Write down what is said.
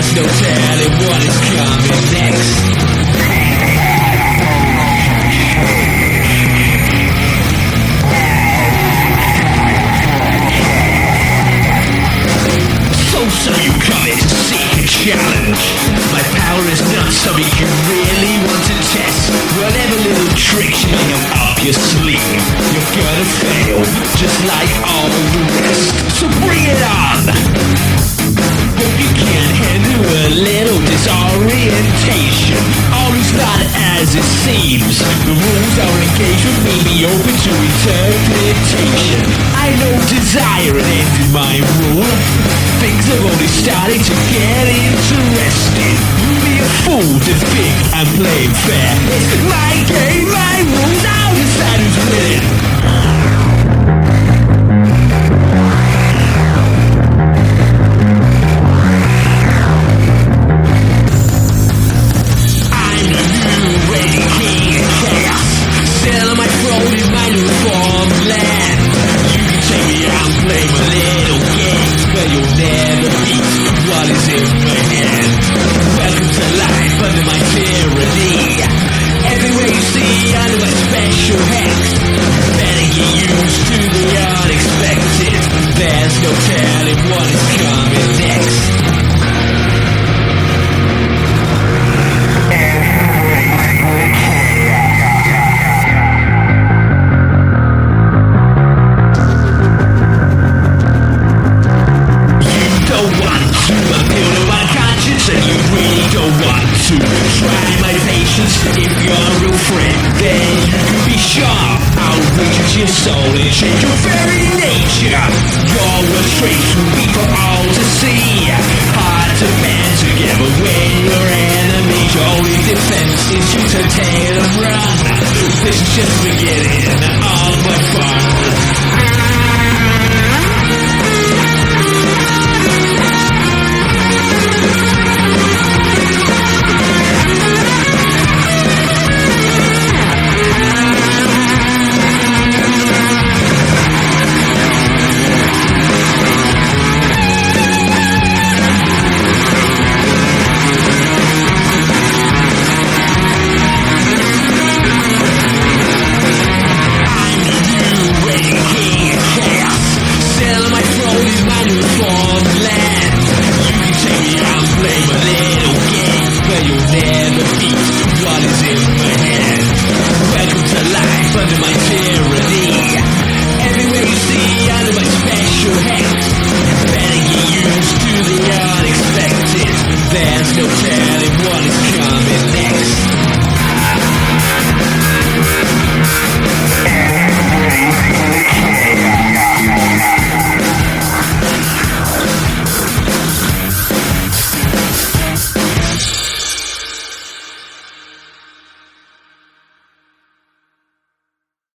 no telling what is coming next. So you come here to seek a challenge. My power is not something you really want to test. Whatever little tricks you may have up your sleeve, you're gonna fail, just like all the rest. So bring it on! Hope you can handle a little disorientation. All is not as it seems. The rules our engagement may be open to interpretation. I know desire and end in my rule. Things have only started to get interesting. You'd be a fool to think I'm playing fair. It's my game, my rules, I'll decide who's winning. I'm the new reigning king of chaos. Still on my throne in my new form land. You can take me out and play my little game, but you'll never beat what is in my hand. Welcome to life under my tyranny. Everywhere you see under my special hex. Better get used to the unexpected. There's no telling what is coming next. And you really don't want to try my patience. If you're a real friend, then you can be sure I'll reach into your soul and change your very nature. Your worst traits will be for all to see. Hard to band together when you're enemies. Your only defense is to turn tail and run. This is just beginning of my fun.